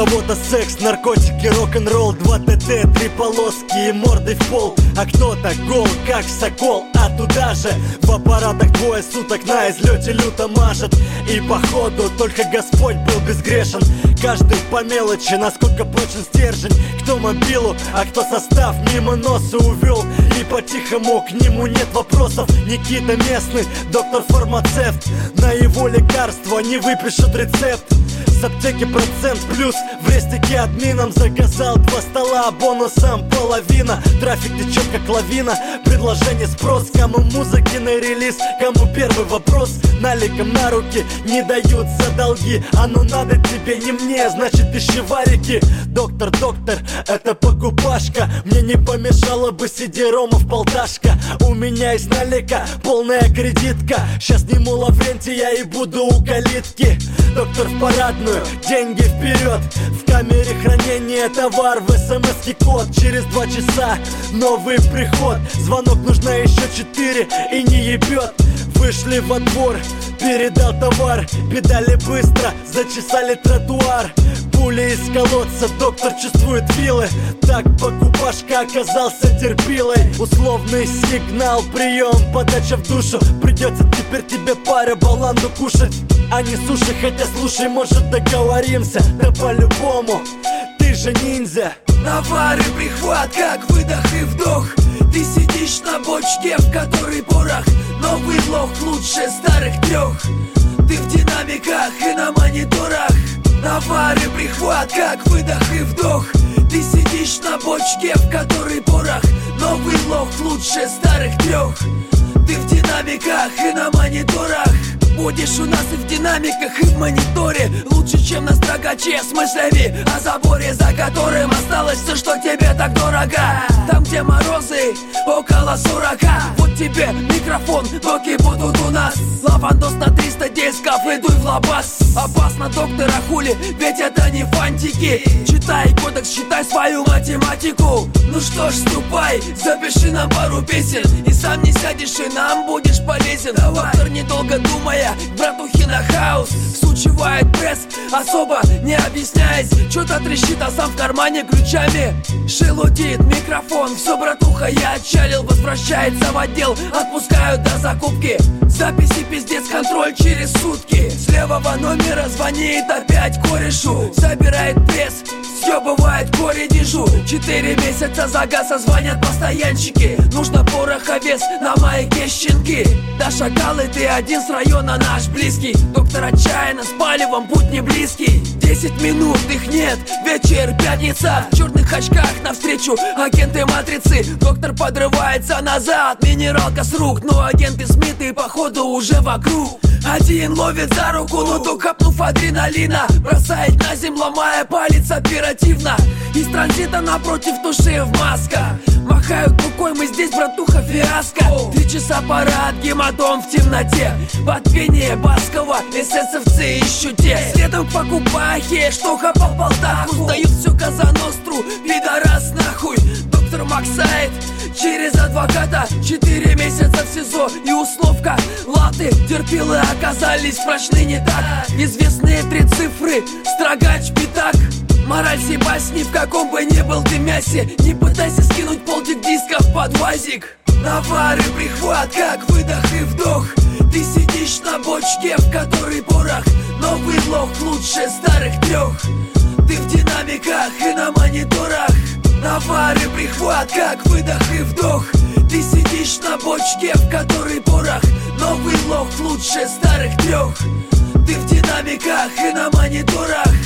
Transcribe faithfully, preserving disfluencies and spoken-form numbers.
кого-то секс, наркотики, рок-н-ролл, два тэ тэ, три полоски и мордой в пол. А кто-то гол, как сокол, а туда же в аппаратах двое суток на излете люто мажет. И походу только Господь был безгрешен. Каждый по мелочи, насколько прочен стержень. Кто мобилу, а кто состав мимо носа увел. И по-тихому к нему нет вопросов. Никита местный, доктор-фармацевт. На его лекарство не выпишут рецепт. С аптеки процент плюс, в рестике админом заказал два стола, бонусом половина. Трафик течет как лавина, предложение спрос. Кому музыки на релиз, кому первый вопрос. Наликом на руки не дают за долги. А ну надо тебе, не мне, значит ищи варики. Доктор, доктор, это покупашка. Мне не помешало бы сидеромов полташка. У меня есть налика, полная кредитка. Сейчас сниму Лаврентия и буду у калитки. Доктор в парадную, деньги вперед. В камере хранения товар, в смс-ке код. Через два часа новый приход. Звонок, нужно еще четыре и не ебет. Вышли во двор, передал товар. Педали быстро, зачесали тротуар. Пули из колодца, доктор чувствует вилы. Так покупашка оказался терпилой. Условный сигнал, прием, подача в душу. Придется теперь тебе, паря, баланду кушать, а не суши. Хотя слушай, может договоримся. Да по-любому, ты же ниндзя. Навар и прихват, как выдох и вдох. Ты сидишь на бочке, в которой порох. Новый лох лучше старых трех. Ты в динамиках и на мониторах. Навар и прихват, как выдох и вдох. Ты сидишь на бочке, в которой порох. Новый лох лучше старых трех. Ты в динамиках и на мониторах. Будешь у нас и в динамиках, и в мониторе. Лучше, чем на строгаче с мыслями о заборе, за которым осталось все, что тебе так дорого. Там, где морозы около сорока. Вот тебе микрофон, токи будут у нас. Лавандос на триста дисков, и дуй в лабаз. Опасно, доктора, хули, ведь это не фантики. Читай кодекс, считай свою математику. Ну что ж, ступай, запиши нам пару песен. И сам не сядешь, и нам будешь полезен. Доктор, недолго думая, к братухе на хаус всучивает пресс, особо не объясняясь. Что-то трещит, а сам в кармане ключами шелудит микрофон. Все, братуха, я отчалил, возвращается в отдел. Отпускают до закупки. Записи, пиздец, контроль через сутки. С левого номера звонит опять корешу. Забирает пресс, съебывает коренежу. Четыре месяца загаса, звонят постоянщики. Нужно пороховес на маяке щенки. Да шакалы, ты один с района наш близкий. Доктор отчаянно с палевом, путь не близкий. Десять минут, их нет, вечер, пятница. В черных очках навстречу агенты матрицы. Доктор подрывается назад, минералка с рук. Но агенты Смиты походу уже вокруг. Один ловит за руку, но то капнув адреналина, бросает на землю, ломая палец оперативно. Из транзита напротив туши в маска. Махают рукой, мы здесь, братуха, фиаско. Три часа парад, гематом в темноте. Под пение Баскова эсэсовцы ищут те. Следом по купахе, что хапал Полтаху. Сдают все Казаностру, пидорас нахуй. Доктор Максайд через адвоката. Четыре месяца в СИЗО и условка. Латы, терпилы оказались прочны не так. Известные три цифры, строгач, пятак. Мораль сей басни, в каком бы ни был ты мясе. Не пытайся скинуть полтик дисков под вазик. Навар и прихват, как выдох и вдох. Ты сидишь на бочке, в которой порох. Новый лох лучше старых трех. Ты в динамиках и на мониторах. Навар и прихват, как выдох и вдох. Ты сидишь на бочке, в которой порох. Новый лох лучше старых трех. Ты в динамиках и на мониторах.